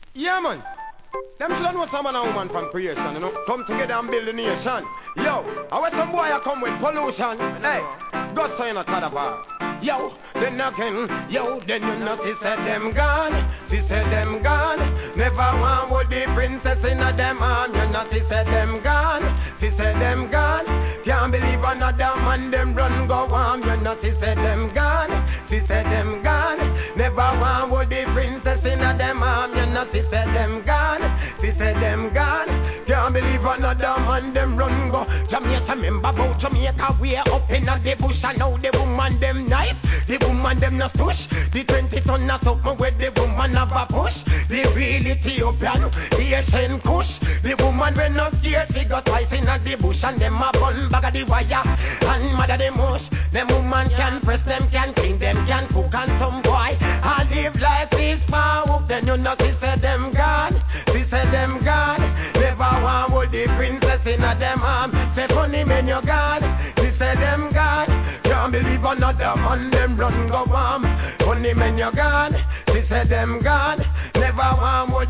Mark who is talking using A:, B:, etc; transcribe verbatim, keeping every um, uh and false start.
A: Yeah, man. Them should know some man and woman from creation, you know. Come together and build a nation. Yo, I want some boy I come with pollution. Hey, go sign a cadaver. Yo, then again, yo, then you know she said them gone. She said them gone. Never one with the princess in a them arm. You know she said them gone. She said them gone. Can't believe another man them run go on. You know she said them gone. She said them gone. Never one with the princess in a them arm. You know she said them gone. She said them gone. Can't believe another man them run go. Jamaica remember about Jamaica we up in the bush and now the woman them nice. The woman them no stush. The twenty ton of something where the woman have a push. The real Ethiopian, the Asian Kush. The woman when no scared figure spice in the bush and them a bun bag of the wire and mother the mush. Them woman can press them, can clean them, can cook and some boy I live like fish power. Then you know she said them gone. She said them gone. Never one with the princess in a them arm. Say funny men you gone. She said them gone. Can't believe another man them run go warm. Funny men you gone. She said them gone. Never one with